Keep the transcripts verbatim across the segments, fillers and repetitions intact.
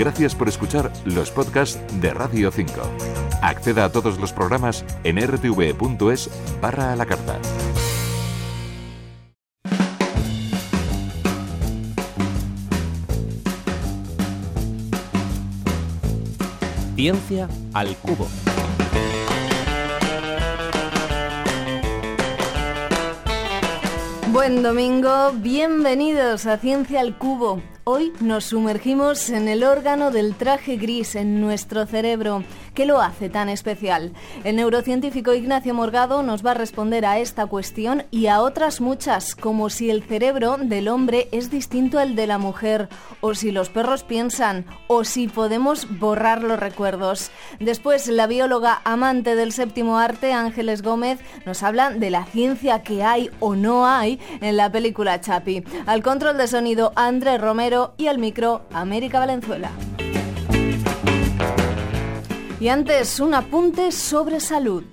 Gracias por escuchar los podcasts de Radio cinco. Acceda a todos los programas en r t v punto es barra a la carta. Ciencia al cubo. Buen domingo, bienvenidos a Ciencia al Cubo. Hoy nos sumergimos en el órgano del traje gris, en nuestro cerebro. ¿Qué lo hace tan especial? El neurocientífico Ignacio Morgado nos va a responder a esta cuestión y a otras muchas, como si el cerebro del hombre es distinto al de la mujer, o si los perros piensan, o si podemos borrar los recuerdos. Después, la bióloga amante del séptimo arte, Ángeles Gómez, nos habla de la ciencia que hay o no hay en la película Chapi. Al control de sonido, Andrés Romero, y al micro, América Valenzuela. Y antes, un apunte sobre salud.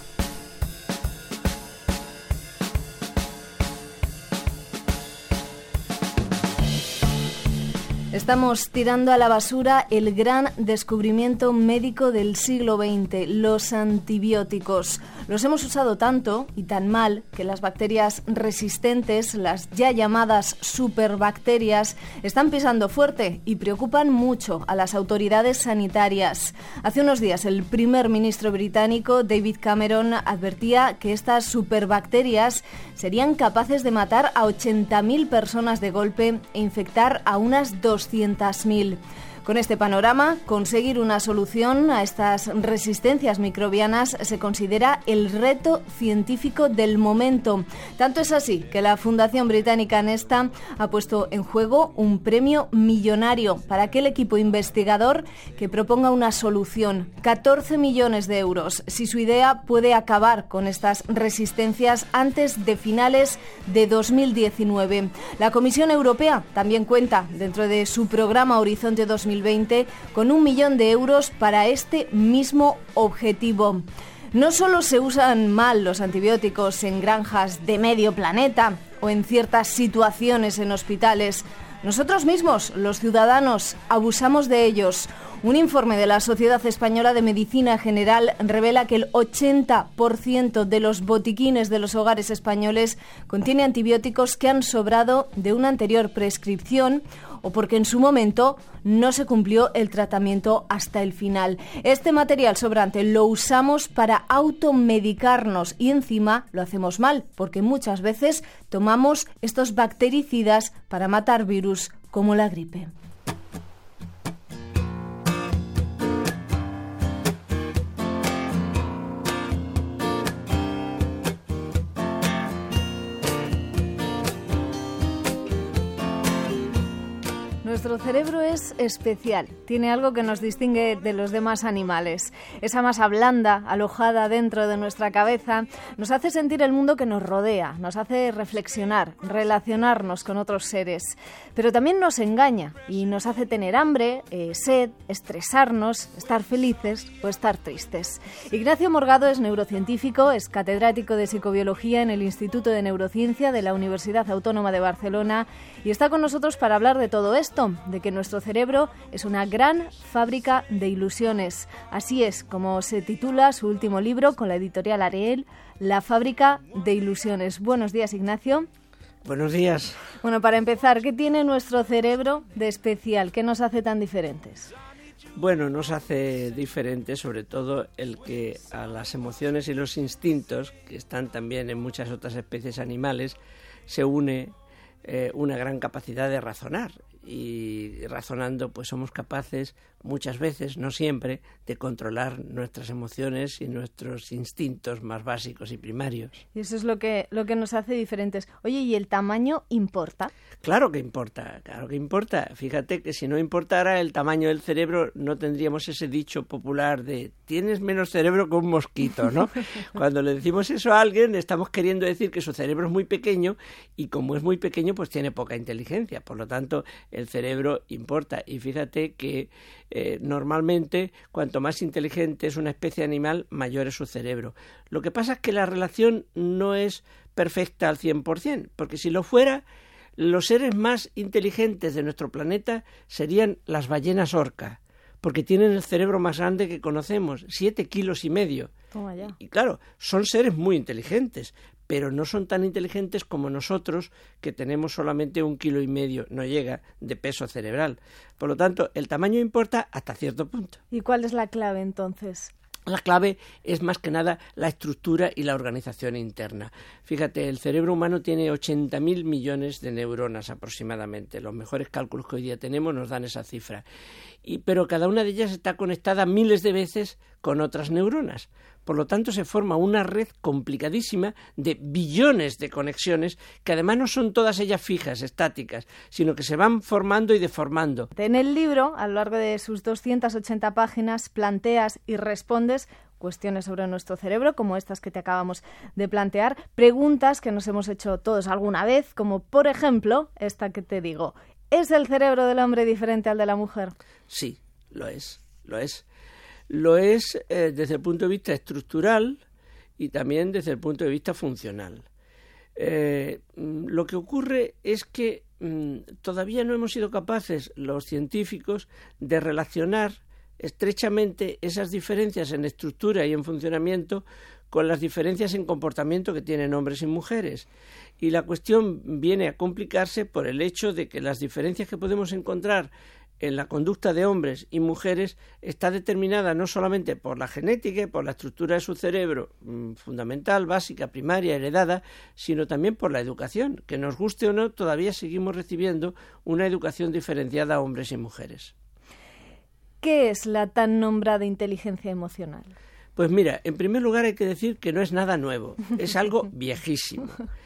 Estamos tirando a la basura el gran descubrimiento médico del siglo veinte, los antibióticos. Los hemos usado tanto y tan mal que las bacterias resistentes, las ya llamadas superbacterias, están pisando fuerte y preocupan mucho a las autoridades sanitarias. Hace unos días el primer ministro británico, David Cameron, advertía que estas superbacterias serían capaces de matar a ochenta mil personas de golpe e infectar a unas doscientas mil. Con este panorama, conseguir una solución a estas resistencias microbianas se considera el reto científico del momento. Tanto es así que la Fundación Británica Nesta ha puesto en juego un premio millonario para aquel equipo investigador que proponga una solución. catorce millones de euros, si su idea puede acabar con estas resistencias antes de finales de dos mil diecinueve. La Comisión Europea también cuenta, dentro de su programa Horizonte dos mil veinte, con un millón de euros para este mismo objetivo. No solo se usan mal los antibióticos en granjas de medio planeta o en ciertas situaciones en hospitales, nosotros mismos, los ciudadanos, abusamos de ellos. Un informe de la Sociedad Española de Medicina General revela que el ochenta por ciento de los botiquines de los hogares españoles contiene antibióticos que han sobrado de una anterior prescripción o porque en su momento no se cumplió el tratamiento hasta el final. Este material sobrante lo usamos para automedicarnos y encima lo hacemos mal, porque muchas veces tomamos estos bactericidas para matar virus como la gripe. Nuestro cerebro es especial, tiene algo que nos distingue de los demás animales. Esa masa blanda, alojada dentro de nuestra cabeza, nos hace sentir el mundo que nos rodea, nos hace reflexionar, relacionarnos con otros seres. Pero también nos engaña y nos hace tener hambre, eh, sed, estresarnos, estar felices o estar tristes. Ignacio Morgado es neurocientífico, es catedrático de psicobiología en el Instituto de Neurociencia de la Universidad Autónoma de Barcelona y está con nosotros para hablar de todo esto, de que nuestro cerebro es una gran fábrica de ilusiones. Así es como se titula su último libro con la editorial Ariel, La fábrica de ilusiones. Buenos días, Ignacio. Buenos días. Bueno, para empezar, ¿qué tiene nuestro cerebro de especial? ¿Qué nos hace tan diferentes? Bueno, nos hace diferentes sobre todo el que a las emociones y los instintos, que están también en muchas otras especies animales, se une eh, una gran capacidad de razonar. Y razonando pues somos capaces muchas veces, no siempre, de controlar nuestras emociones y nuestros instintos más básicos y primarios. Y eso es lo que, lo que nos hace diferentes. Oye, ¿y el tamaño importa? Claro que importa, claro que importa. Fíjate que si no importara el tamaño del cerebro no tendríamos ese dicho popular de tienes menos cerebro que un mosquito, ¿no? Cuando le decimos eso a alguien estamos queriendo decir que su cerebro es muy pequeño y como es muy pequeño pues tiene poca inteligencia. Por lo tanto, el cerebro importa. Y fíjate que eh, normalmente cuanto más inteligente es una especie animal, mayor es su cerebro. Lo que pasa es que la relación no es perfecta al cien por ciento, porque si lo fuera, los seres más inteligentes de nuestro planeta serían las ballenas orca, porque tienen el cerebro más grande que conocemos, siete kilos y medio. Toma ya. Y, y claro, son seres muy inteligentes, pero no son tan inteligentes como nosotros, que tenemos solamente un kilo y medio, no llega, de peso cerebral. Por lo tanto, el tamaño importa hasta cierto punto. ¿Y cuál es la clave entonces? La clave es más que nada la estructura y la organización interna. Fíjate, el cerebro humano tiene ochenta mil millones de neuronas aproximadamente. Los mejores cálculos que hoy día tenemos nos dan esa cifra. Y, pero cada una de ellas está conectada miles de veces con otras neuronas. Por lo tanto, se forma una red complicadísima de billones de conexiones que además no son todas ellas fijas, estáticas, sino que se van formando y deformando. En el libro, a lo largo de sus doscientas ochenta páginas, planteas y respondes cuestiones sobre nuestro cerebro, como estas que te acabamos de plantear, preguntas que nos hemos hecho todos alguna vez, como por ejemplo esta que te digo: ¿es el cerebro del hombre diferente al de la mujer? Sí, lo es, lo es. Lo es eh, desde el punto de vista estructural y también desde el punto de vista funcional. Eh, lo que ocurre es que mm, todavía no hemos sido capaces, los científicos, de relacionar estrechamente esas diferencias en estructura y en funcionamiento con las diferencias en comportamiento que tienen hombres y mujeres. Y la cuestión viene a complicarse por el hecho de que las diferencias que podemos encontrar en la conducta de hombres y mujeres está determinada no solamente por la genética y por la estructura de su cerebro, mmm, fundamental, básica, primaria, heredada, sino también por la educación. Que nos guste o no, todavía seguimos recibiendo una educación diferenciada a hombres y mujeres. ¿Qué es la tan nombrada inteligencia emocional? Pues mira, en primer lugar hay que decir que no es nada nuevo, es algo viejísimo.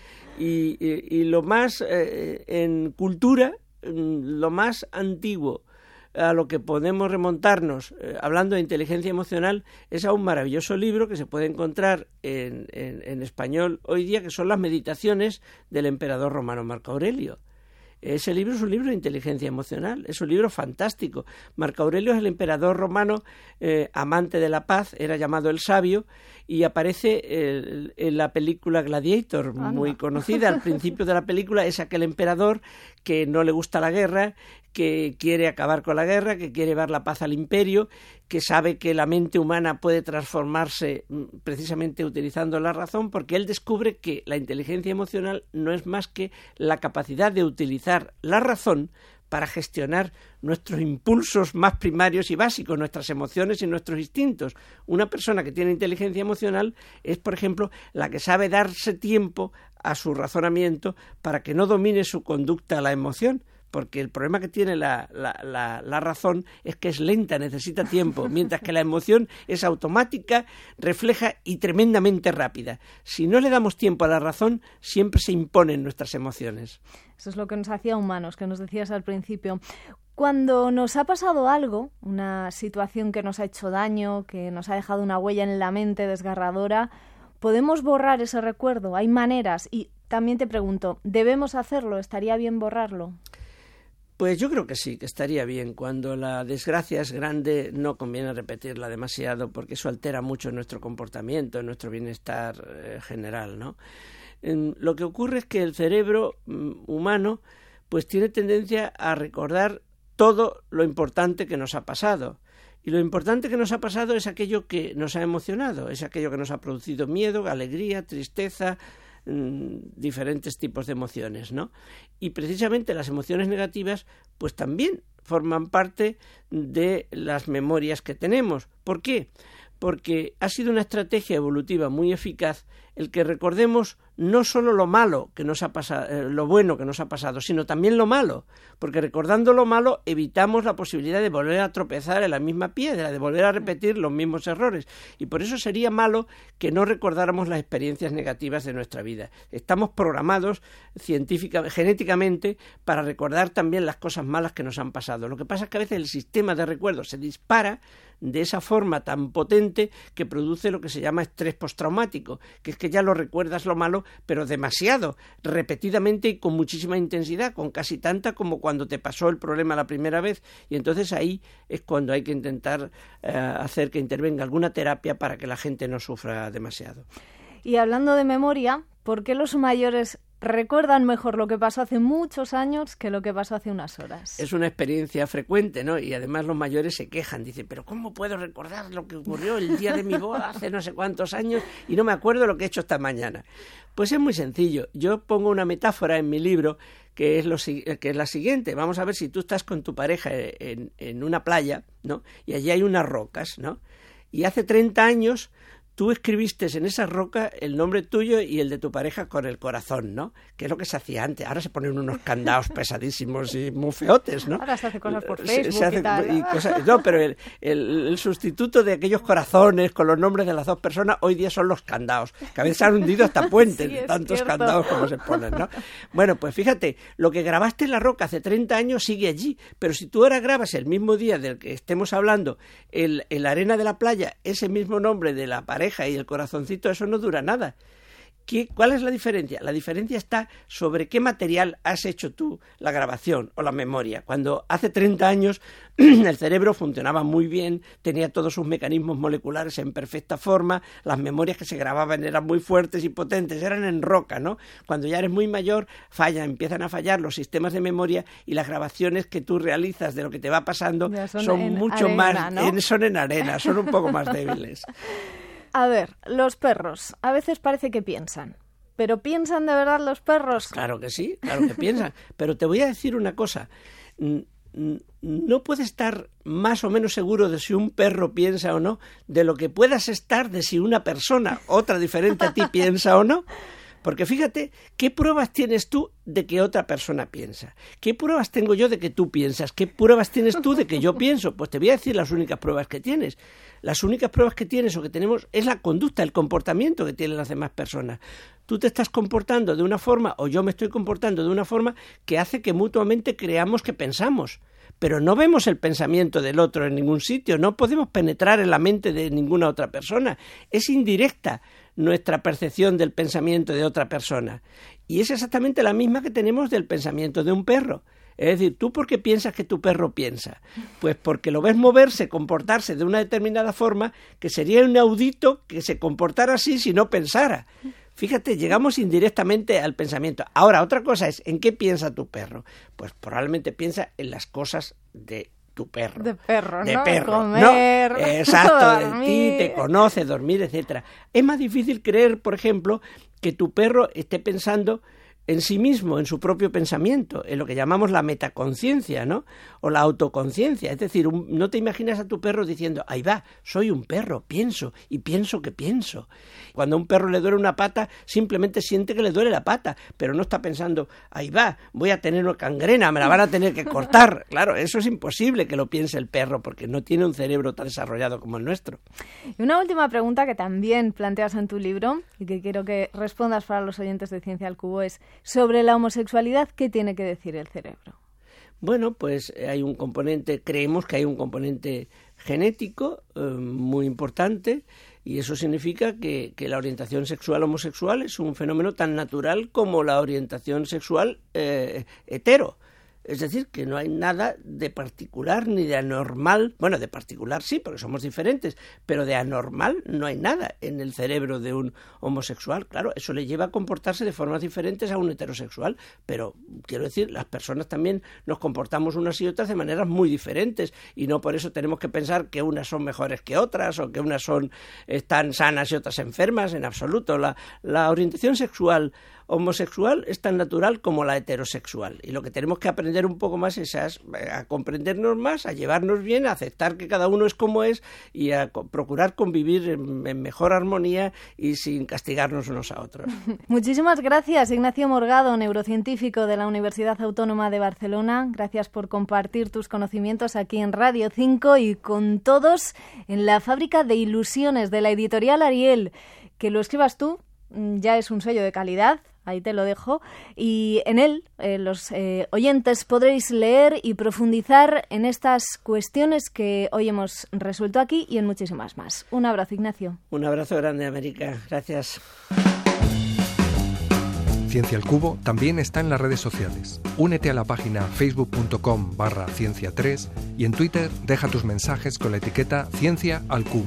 Y, y, y lo más eh, en cultura, lo más antiguo a lo que podemos remontarnos, eh, hablando de inteligencia emocional, es a un maravilloso libro que se puede encontrar en, en, en español hoy día, que son las Meditaciones del emperador romano Marco Aurelio. Ese libro es un libro de inteligencia emocional, es un libro fantástico. Marco Aurelio es el emperador romano, eh, amante de la paz, era llamado el sabio, y aparece eh, en la película Gladiator, Anda. Muy conocida. Al principio de la película es aquel emperador que no le gusta la guerra, que quiere acabar con la guerra, que quiere llevar la paz al imperio, que sabe que la mente humana puede transformarse precisamente utilizando la razón, porque él descubre que la inteligencia emocional no es más que la capacidad de utilizar la razón para gestionar nuestros impulsos más primarios y básicos, nuestras emociones y nuestros instintos. Una persona que tiene inteligencia emocional es, por ejemplo, la que sabe darse tiempo a su razonamiento para que no domine su conducta la emoción. Porque el problema que tiene la, la, la, la razón es que es lenta, necesita tiempo, mientras que la emoción es automática, refleja y tremendamente rápida. Si no le damos tiempo a la razón, siempre se imponen nuestras emociones. Eso es lo que nos hacía humanos, que nos decías al principio. Cuando nos ha pasado algo, una situación que nos ha hecho daño, que nos ha dejado una huella en la mente desgarradora, ¿podemos borrar ese recuerdo? ¿Hay maneras? Y también te pregunto, ¿debemos hacerlo? ¿Estaría bien borrarlo? Pues yo creo que sí, que estaría bien. Cuando la desgracia es grande no conviene repetirla demasiado, porque eso altera mucho nuestro comportamiento, nuestro bienestar eh, general, ¿no? En, lo que ocurre es que el cerebro mm, humano pues tiene tendencia a recordar todo lo importante que nos ha pasado. Y lo importante que nos ha pasado es aquello que nos ha emocionado, es aquello que nos ha producido miedo, alegría, tristeza, diferentes tipos de emociones, ¿no? Y precisamente las emociones negativas pues también forman parte de las memorias que tenemos. ¿Por qué? Porque ha sido una estrategia evolutiva muy eficaz el que recordemos no solo lo malo que nos ha pasado, eh, lo bueno que nos ha pasado, sino también lo malo, porque recordando lo malo evitamos la posibilidad de volver a tropezar en la misma piedra, de volver a repetir los mismos errores, y por eso sería malo que no recordáramos las experiencias negativas de nuestra vida. Estamos programados científica, genéticamente para recordar también las cosas malas que nos han pasado. Lo que pasa es que a veces el sistema de recuerdo se dispara de esa forma tan potente que produce lo que se llama estrés postraumático, que es que ya lo recuerdas lo malo, pero demasiado, repetidamente y con muchísima intensidad, con casi tanta como cuando te pasó el problema la primera vez, y entonces ahí es cuando hay que intentar eh, hacer que intervenga alguna terapia para que la gente no sufra demasiado. Y hablando de memoria, ¿por qué los mayores recuerdan mejor lo que pasó hace muchos años que lo que pasó hace unas horas. Es una experiencia frecuente, ¿no? Y además los mayores se quejan, dicen, pero ¿cómo puedo recordar lo que ocurrió el día de mi boda hace no sé cuántos años y no me acuerdo lo que he hecho esta mañana? Pues es muy sencillo. Yo pongo una metáfora en mi libro que es, lo, que es la siguiente. Vamos a ver si tú estás con tu pareja en, en una playa, ¿no? Y allí hay unas rocas, ¿no? Y hace treinta años tú escribiste en esa roca el nombre tuyo y el de tu pareja con el corazón, ¿no? Que es lo que se hacía antes. Ahora se ponen unos candados pesadísimos y muy feotes, ¿no? Ahora se hace cosas por Facebook se, se hace, y tal. Y cosas, no, pero el, el, el sustituto de aquellos corazones con los nombres de las dos personas hoy día son los candados, que a veces han hundido hasta puentes sí, de tantos cierto. candados como se ponen, ¿no? Bueno, pues fíjate, lo que grabaste en la roca hace treinta años sigue allí, pero si tú ahora grabas el mismo día del que estemos hablando, el, en la arena de la playa, ese mismo nombre de la pareja y el corazoncito, eso no dura nada. ¿Qué, ¿Cuál es la diferencia? La diferencia está sobre qué material has hecho tú la grabación o la memoria. Cuando hace treinta años el cerebro funcionaba muy bien, tenía todos sus mecanismos moleculares en perfecta forma, las memorias que se grababan eran muy fuertes y potentes, eran en roca, ¿no? Cuando ya eres muy mayor, fallan, empiezan a fallar los sistemas de memoria y las grabaciones que tú realizas de lo que te va pasando son, son mucho arena, más, ¿no? en, son en arena, son un poco más débiles. A ver, los perros, a veces parece que piensan, pero ¿piensan de verdad los perros? Claro que sí, claro que piensan, pero te voy a decir una cosa, no puedes estar más o menos seguro de si un perro piensa o no, de lo que puedas estar de si una persona, otra diferente a ti, piensa o no. Porque fíjate, ¿qué pruebas tienes tú de que otra persona piensa? ¿Qué pruebas tengo yo de que tú piensas? ¿Qué pruebas tienes tú de que yo pienso? Pues te voy a decir las únicas pruebas que tienes. Las únicas pruebas que tienes o que tenemos es la conducta, el comportamiento que tienen las demás personas. Tú te estás comportando de una forma o yo me estoy comportando de una forma que hace que mutuamente creamos que pensamos. Pero no vemos el pensamiento del otro en ningún sitio, no podemos penetrar en la mente de ninguna otra persona. Es indirecta nuestra percepción del pensamiento de otra persona. Y es exactamente la misma que tenemos del pensamiento de un perro. Es decir, ¿tú por qué piensas que tu perro piensa? Pues porque lo ves moverse, comportarse de una determinada forma que sería inaudito que se comportara así si no pensara. Fíjate, llegamos indirectamente al pensamiento. Ahora, otra cosa es, ¿en qué piensa tu perro? Pues probablemente piensa en las cosas de tu perro. De perro, de ¿no? perro, comer, ¿no? Exacto, dormir. de ti, te conoce, dormir, etcétera. Es más difícil creer, por ejemplo, que tu perro esté pensando en sí mismo, en su propio pensamiento, en lo que llamamos la metaconciencia, ¿no? O la autoconciencia. Es decir, un, no te imaginas a tu perro diciendo, ahí va, soy un perro, pienso, y pienso que pienso. Cuando a un perro le duele una pata, simplemente siente que le duele la pata, pero no está pensando, ahí va, voy a tener una gangrena, me la van a tener que cortar. Claro, eso es imposible que lo piense el perro, porque no tiene un cerebro tan desarrollado como el nuestro. Y una última pregunta que también planteas en tu libro, y que quiero que respondas para los oyentes de Ciencia al Cubo, es sobre la homosexualidad, ¿qué tiene que decir el cerebro? Bueno, pues hay un componente, creemos que hay un componente genético eh, muy importante y eso significa que, que la orientación sexual homosexual es un fenómeno tan natural como la orientación sexual eh, hetero. Es decir, que no hay nada de particular ni de anormal. Bueno, de particular sí, porque somos diferentes, pero de anormal no hay nada en el cerebro de un homosexual. Claro, eso le lleva a comportarse de formas diferentes a un heterosexual, pero quiero decir, las personas también nos comportamos unas y otras de maneras muy diferentes y no por eso tenemos que pensar que unas son mejores que otras o que unas son están sanas y otras enfermas, en absoluto. La, la orientación sexual homosexual es tan natural como la heterosexual y lo que tenemos que aprender un poco más es a, a comprendernos más, a llevarnos bien, a aceptar que cada uno es como es y a co- procurar convivir en, en mejor armonía y sin castigarnos unos a otros. Muchísimas gracias, Ignacio Morgado, neurocientífico de la Universidad Autónoma de Barcelona. Gracias por compartir tus conocimientos aquí en Radio cinco y con todos en la Fábrica de Ilusiones de la editorial Ariel. Que lo escribas tú ya es un sello de calidad. Ahí te lo dejo. Y en él, eh, los eh, oyentes podréis leer y profundizar en estas cuestiones que hoy hemos resuelto aquí y en muchísimas más. Un abrazo, Ignacio. Un abrazo grande, América. Gracias. Ciencia al Cubo también está en las redes sociales. Únete a la página facebook.com barra ciencia tres y en Twitter deja tus mensajes con la etiqueta Ciencia al Cubo.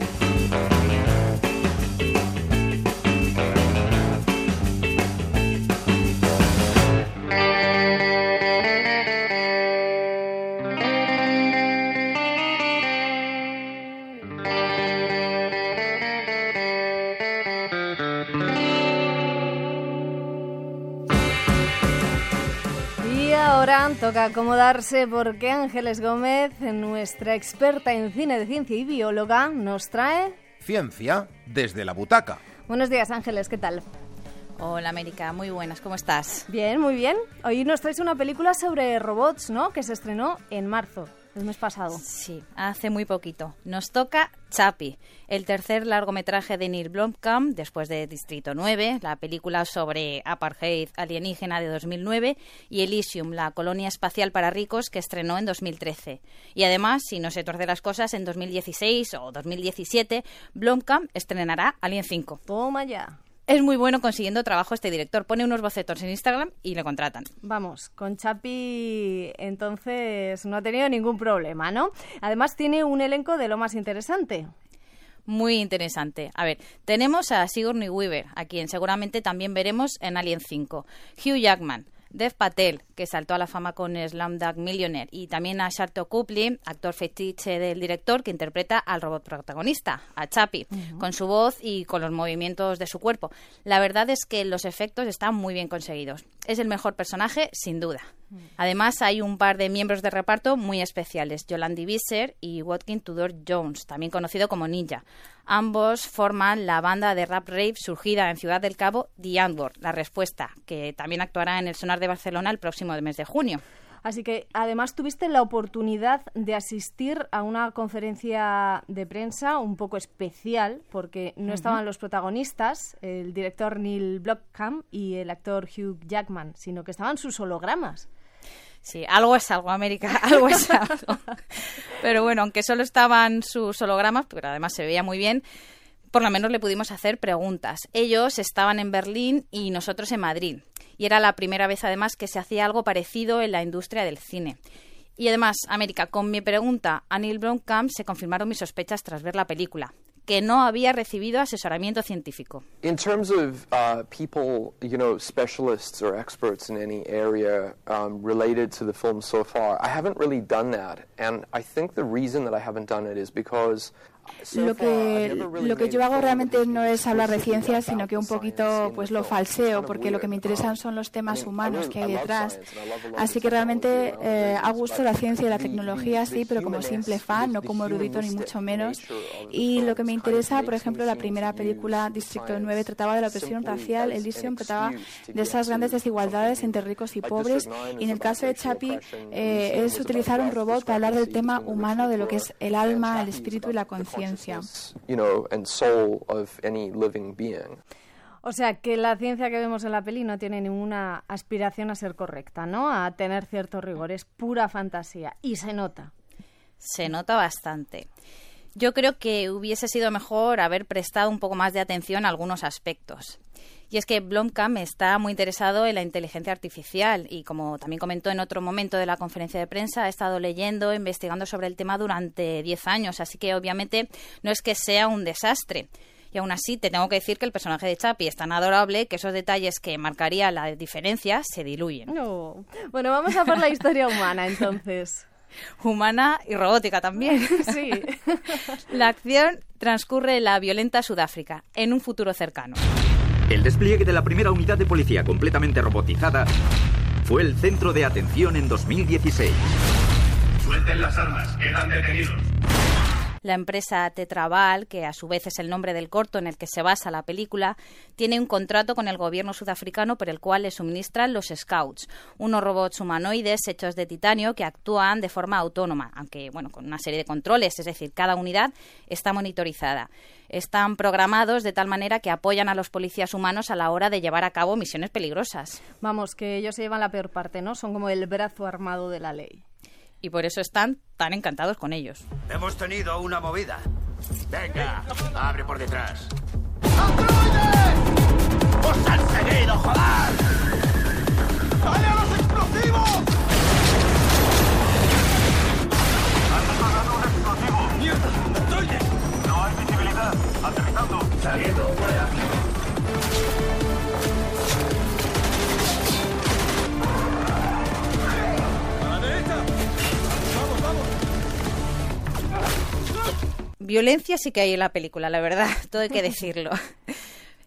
toca, toca acomodarse porque Ángeles Gómez, nuestra experta en cine de ciencia y bióloga, nos trae... Ciencia desde la butaca. Buenos días, Ángeles, ¿qué tal? Hola, América, muy buenas, ¿cómo estás? Bien, muy bien. Hoy nos traes una película sobre robots, ¿no?, que se estrenó en marzo, el mes pasado. Sí, hace muy poquito. Nos toca Chappie, el tercer largometraje de Neil Blomkamp, después de Distrito nueve, la película sobre apartheid alienígena de dos mil nueve, y Elysium, la colonia espacial para ricos, que estrenó en dos mil trece. Y además, si no se torcen las cosas, en dos mil dieciséis o dos mil diecisiete, Blomkamp estrenará Alien cinco. Toma ya. Es muy bueno consiguiendo trabajo este director. Pone unos bocetos en Instagram y le contratan. Vamos, con Chappie entonces no ha tenido ningún problema, ¿no? Además tiene un elenco de lo más interesante. Muy interesante. A ver, tenemos a Sigourney Weaver, a quien seguramente también veremos en Alien cinco. Hugh Jackman, Dev Patel, que saltó a la fama con Slumdog Millionaire, y también a Sharlto Copley, actor fetiche del director, que interpreta al robot protagonista, a Chappie, uh-huh. con su voz y con los movimientos de su cuerpo. La verdad es que los efectos están muy bien conseguidos. Es el mejor personaje, sin duda. Uh-huh. Además, hay un par de miembros de reparto muy especiales, Yolandi Visser y Watkin Tudor Jones, también conocido como Ninja. Ambos forman la banda de rap rave surgida en Ciudad del Cabo, The Antwoord, La Respuesta, que también actuará en el Sonar de Barcelona el próximo mes de junio. Así que además tuviste la oportunidad de asistir a una conferencia de prensa un poco especial, porque no uh-huh. estaban los protagonistas, el director Neil Blomkamp y el actor Hugh Jackman, sino que estaban sus hologramas. Sí, algo es algo, América, algo es algo. Pero bueno, aunque solo estaban sus hologramas, pero además se veía muy bien, por lo menos le pudimos hacer preguntas. Ellos estaban en Berlín y nosotros en Madrid. Y era la primera vez, además, que se hacía algo parecido en la industria del cine. Y además, América, con mi pregunta a Neil Blomkamp se confirmaron mis sospechas tras ver la película, que no había recibido asesoramiento científico. In terms of uh, people, you know, specialists or experts in any area um, related to the film so far, I haven't really done that, and I think the reason that I haven't done it is because Lo que, lo que yo hago realmente no es hablar de ciencia, sino que un poquito pues lo falseo, porque lo que me interesan son los temas humanos que hay detrás. Así que realmente eh, a gusto la ciencia y la tecnología, sí, pero como simple fan, no como erudito ni mucho menos. Y lo que me interesa, por ejemplo, la primera película, Distrito nueve, trataba de la opresión racial, Elysium trataba de esas grandes desigualdades entre ricos y pobres, y en el caso de Chappie eh, es utilizar un robot para hablar del tema humano, de lo que es el alma, el espíritu y la conciencia. You know, and soul of any living being. O sea, que la ciencia que vemos en la peli no tiene ninguna aspiración a ser correcta, ¿no? A tener cierto rigor, es pura fantasía. Y se nota. Se nota bastante. Yo creo que hubiese sido mejor haber prestado un poco más de atención a algunos aspectos. Y es que Blomkamp está muy interesado en la inteligencia artificial y, como también comentó en otro momento de la conferencia de prensa, ha estado leyendo, investigando sobre el tema durante diez años, así que obviamente no es que sea un desastre. Y aún así te tengo que decir que el personaje de Chappie es tan adorable que esos detalles que marcaría la diferencia se diluyen. No. Bueno, vamos a por la historia humana entonces. Humana y robótica también. Sí. La acción transcurre en la violenta Sudáfrica, en un futuro cercano. El despliegue de la primera unidad de policía completamente robotizada fue el centro de atención en dos mil dieciséis. Suelten las armas, quedan detenidos. La empresa Tetraval, que a su vez es el nombre del corto en el que se basa la película, tiene un contrato con el gobierno sudafricano por el cual le suministran los Scouts, unos robots humanoides hechos de titanio que actúan de forma autónoma, aunque bueno, con una serie de controles, es decir, cada unidad está monitorizada. Están programados de tal manera que apoyan a los policías humanos a la hora de llevar a cabo misiones peligrosas. Vamos, que ellos se llevan la peor parte, ¿no? Son como el brazo armado de la ley. Y por eso están tan encantados con ellos. Hemos tenido una movida. Venga, abre por detrás. ¡Os han seguido, joder! ¡Dale a los explosivos! ¡Han disparado un explosivo! ¡Mierda! ¡Androide! No hay visibilidad. Aterrizando. Saliendo fuera. Violencia sí que hay en la película, la verdad, todo hay que decirlo.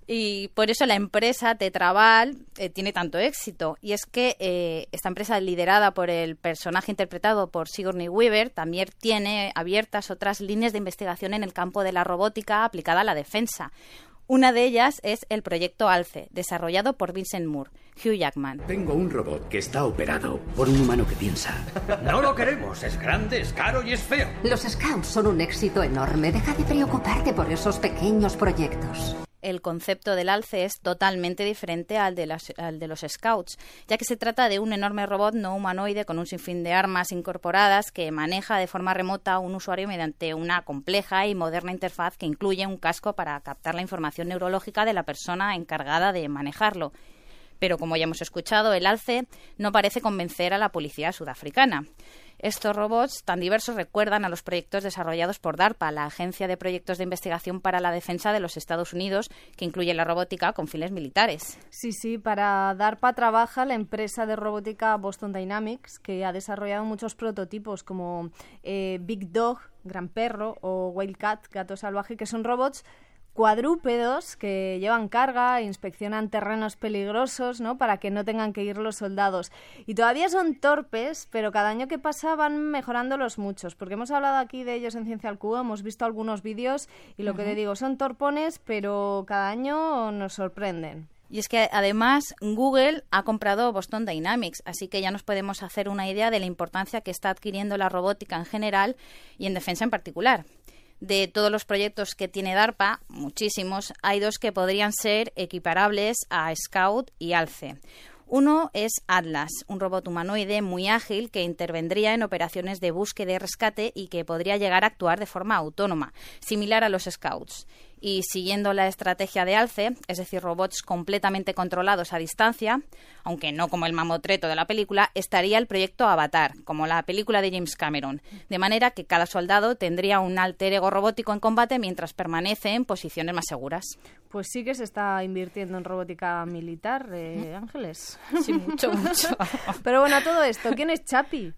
Y por eso la empresa Tetraval eh, tiene tanto éxito. Y es que eh, esta empresa, liderada por el personaje interpretado por Sigourney Weaver, también tiene abiertas otras líneas de investigación en el campo de la robótica aplicada a la defensa. Una de ellas es el proyecto ALCE, desarrollado por Vincent Moore, Hugh Jackman. Tengo un robot que está operado por un humano que piensa. No lo queremos, es grande, es caro y es feo. Los Scouts son un éxito enorme. Deja de preocuparte por esos pequeños proyectos. El concepto del ALCE es totalmente diferente al de, las, al de los Scouts, ya que se trata de un enorme robot no humanoide con un sinfín de armas incorporadas que maneja de forma remota a un usuario mediante una compleja y moderna interfaz que incluye un casco para captar la información neurológica de la persona encargada de manejarlo. Pero, como ya hemos escuchado, el ALCE no parece convencer a la policía sudafricana. Estos robots tan diversos recuerdan a los proyectos desarrollados por DARPA, la Agencia de Proyectos de Investigación para la Defensa de los Estados Unidos, que incluye la robótica con fines militares. Sí, sí, para DARPA trabaja la empresa de robótica Boston Dynamics, que ha desarrollado muchos prototipos como eh, Big Dog, Gran Perro, o Wildcat, Gato Salvaje, que son robots cuadrúpedos que llevan carga, inspeccionan terrenos peligrosos, ¿no?, para que no tengan que ir los soldados. Y todavía son torpes, pero cada año que pasa van mejorándolos muchos, porque hemos hablado aquí de ellos en Ciencia al Cubo, hemos visto algunos vídeos y lo uh-huh. que te digo, son torpones, pero cada año nos sorprenden. Y es que además Google ha comprado Boston Dynamics, así que ya nos podemos hacer una idea de la importancia que está adquiriendo la robótica en general y en defensa en particular. De todos los proyectos que tiene DARPA, muchísimos, hay dos que podrían ser equiparables a Scout y ALCE. Uno es Atlas, un robot humanoide muy ágil que intervendría en operaciones de búsqueda y rescate y que podría llegar a actuar de forma autónoma, similar a los Scouts. Y siguiendo la estrategia de ALCE, es decir, robots completamente controlados a distancia, aunque no como el mamotreto de la película, estaría el proyecto Avatar, como la película de James Cameron, de manera que cada soldado tendría un alter ego robótico en combate mientras permanece en posiciones más seguras. Pues sí que se está invirtiendo en robótica militar, eh, Ángeles. Sí, mucho, mucho. Pero bueno, a todo esto, ¿quién es Chappie?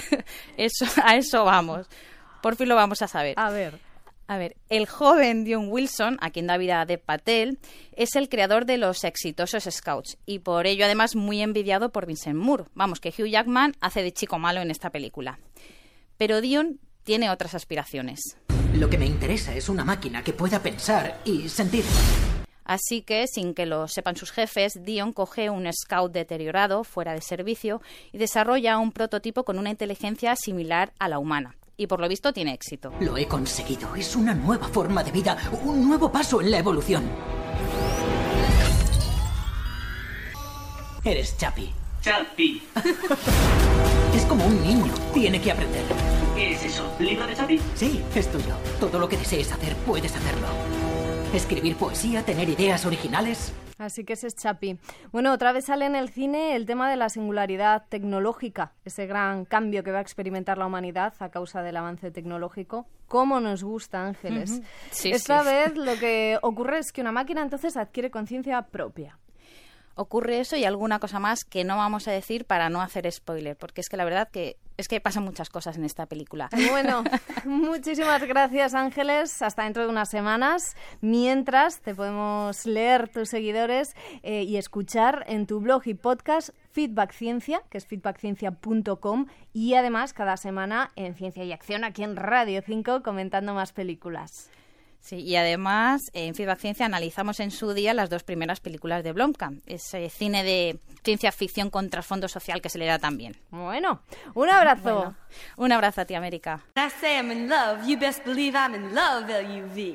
Eso, a eso vamos. Por fin lo vamos a saber. A ver. A ver, el joven Dion Wilson, a quien da vida Dev Patel, es el creador de los exitosos Scouts y por ello además muy envidiado por Vincent Moore. Vamos, que Hugh Jackman hace de chico malo en esta película. Pero Dion tiene otras aspiraciones. Lo que me interesa es una máquina que pueda pensar y sentir. Así que, sin que lo sepan sus jefes, Dion coge un Scout deteriorado, fuera de servicio, y desarrolla un prototipo con una inteligencia similar a la humana. Y por lo visto tiene éxito. Lo he conseguido. Es una nueva forma de vida, un nuevo paso en la evolución. Eres Chappie. Chappie. Es como un niño. Tiene que aprender. ¿Qué es eso? ¿Libro de Chappie? Sí, es tuyo. Todo lo que desees hacer, puedes hacerlo. Escribir poesía, tener ideas originales. Así que ese es Chappie. Bueno, otra vez sale en el cine el tema de la singularidad tecnológica, ese gran cambio que va a experimentar la humanidad a causa del avance tecnológico. ¿Cómo nos gusta, Ángeles? Uh-huh. Sí, Esta sí. vez lo que ocurre es que una máquina entonces adquiere conciencia propia. Ocurre eso y alguna cosa más que no vamos a decir para no hacer spoiler, porque es que la verdad que es que pasan muchas cosas en esta película. Bueno, muchísimas gracias, Ángeles. Hasta dentro de unas semanas. Mientras, te podemos leer tus seguidores eh, y escuchar en tu blog y podcast Feedback Ciencia, que es feedback ciencia punto com, y además cada semana en Ciencia y Acción aquí en Radio cinco comentando más películas. Sí, y además en Feedback Ciencia analizamos en su día las dos primeras películas de Blomkamp, ese cine de ciencia ficción con trasfondo social que se le da tan bien. Bueno, un abrazo. Bueno, un abrazo a ti, América. I say I'm in love, you best believe I'm in love, L U V.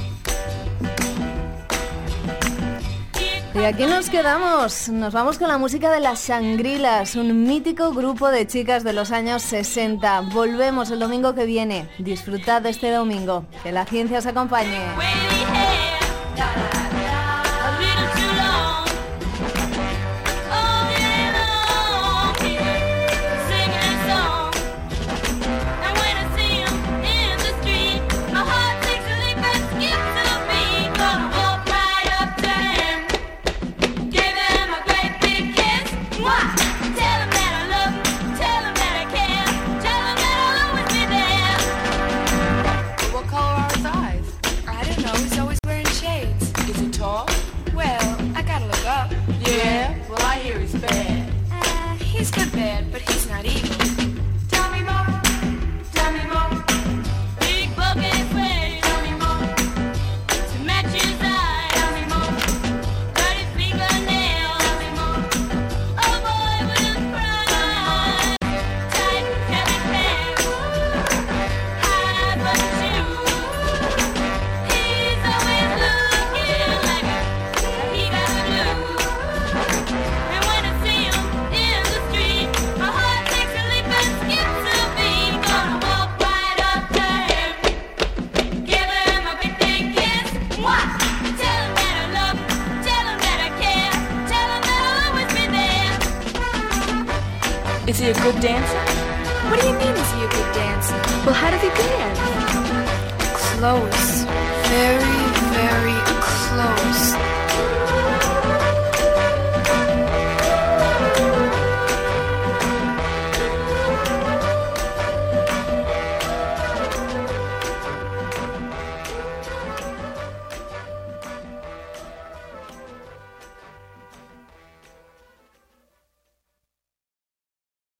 Y aquí nos quedamos. Nos vamos con la música de las Shangri-Las, un mítico grupo de chicas de los años sesenta. Volvemos el domingo que viene. Disfrutad de este domingo. Que la ciencia os acompañe. What color are his eyes? I don't know, he's always wearing shades. Is he a good dancer? What do you mean, is he a good dancer? Well, how does he dance? Close. Very, very close.